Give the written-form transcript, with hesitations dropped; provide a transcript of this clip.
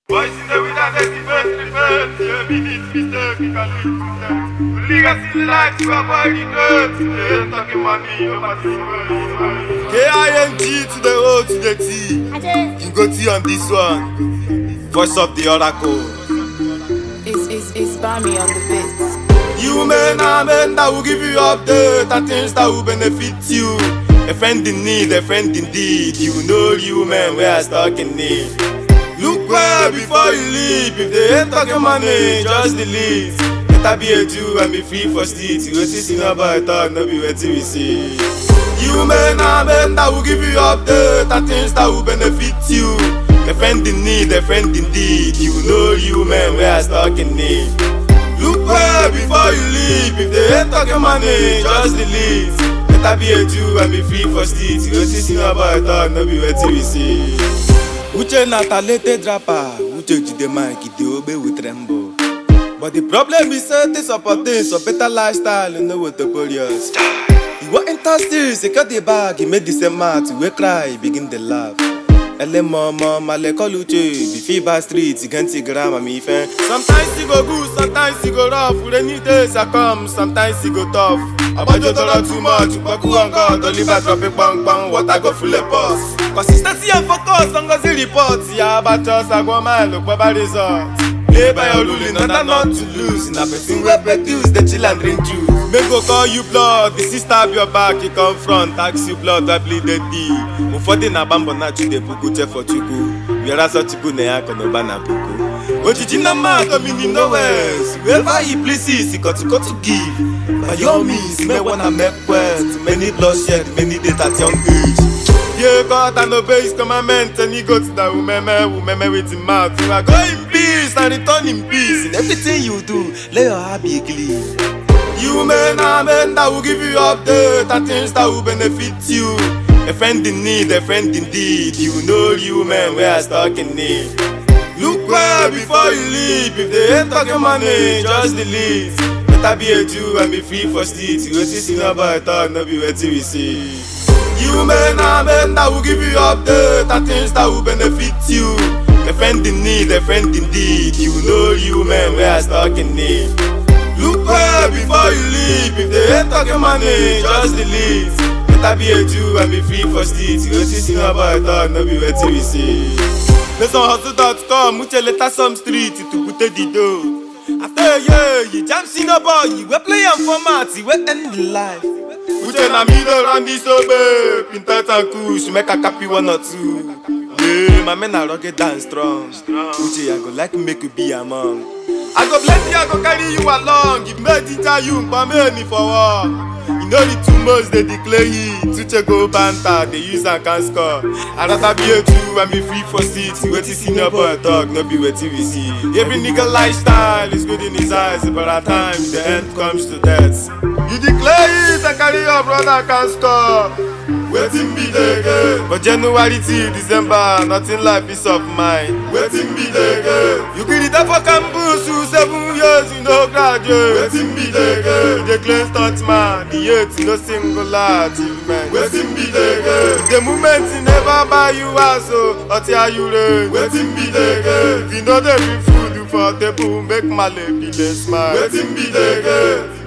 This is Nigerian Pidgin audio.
Boys in the winner, they defend. Yeah, we need mistake, we can lead to them. Legacy life, you avoid the notes. They ain't talking money, nobody knows. K-I-N-G to the O to the T. You go T on this one. Voice of the oracle. It's Bami on the beat. You men are men that will give you update and things that will benefit you. A friend in need, a friend indeed. You know you men, we are stuck in need. Look well before you leave. If they ain't talking money, just delete. Better be a Jew and be free for street. You wait to see nobody talk, no be waiting we see. You men are men that will give you update and things that will benefit you. A friend in need, a friend indeed. You know you men, we are stuck in need. Look well before you leave. If they ain't talking money, just delete. Better be a Jew and be free for street. You wait to see nobody talk, no be waiting we see. Uche na talented rapper, Uche jide mic, he dey obey with tremble. But the problem is this opportunity, so better lifestyle, you know what the police. You want enter still, secure the bag, he made the same math, we cry, begin the laugh. Ele mama, male call Uche, be fever street, he can't see grammar, me fan. Sometimes he go good, sometimes he go rough, rainy days are come, sometimes he go tough. About your dollar too much, Baku and God, Oliver dropping bang bang, water go full of pus. Consistency and focus, Ngozi reports. Yeah, but just I go mile, look by results. Play by your ruling, not to lose. In a person where produce, the chill and drink juice. May go call you blood, the sister of your back, he come front, ask you blood, I bleed the D. Ufodi na bambo na chude puku che for chuku. Wera so chuku ne yako no bana puku. Ojiji na ma coming nowhere. Wherever he pleases, he got to give. By your means, may wanna make quest. Many bloodshed, many death at young age. Yeah, God and obey his commandment. And he goes to the woman with his mouth. You are going in peace and return in peace. In everything you do, let your heart be clean. You men are men that will give you update and things that will benefit you. A friend in need, a friend indeed. You know you men, we are stuck in need. Look well before you leave. If they ain't talking money, just delete. Better be a Jew and be free for street. You wait to see nobody talk, no be waiting we see. You men are men that will give you update and things that will benefit you. A friend in need, a friend indeed. You know you men, we are stuck in need. Look well before you leave. If they ain't talking money, just delete. Better be a Jew and be free for street. You wait to see nobody talk, no be waiting we see. Based on hustle.com, Uche later some street to put the dough. After a year, you jam senior boy, you will play and format, you will end the life. Uche na middle run this obe, Pintat and Kush, make a copy one or two. Yeah, my men are rugged and strong. Uche, I go like make you be among. I go bless you, I go carry you along. If me teacher you, permit me for war. You know the 2 months they declare it. Uche go banter, they use and can score. I rather be a Jew and be free for seats. Wait to see no boy talk, no be waiting we see. Every nigga lifestyle is good in his eyes, but at times the end comes to death. You declare it and carry your brother can score. Waiting be the game. But January till December, nothing like peace of mind. Waiting be the game. You get it up for campus, 7 years you no graduate. Waiting be the game. The claim stunt man, the 8 no single achievement. Waiting be the game. The moment you never buy you house, or tear you rent. Waiting be the game. You know the food you for table, make my lady smile. Waiting be the game.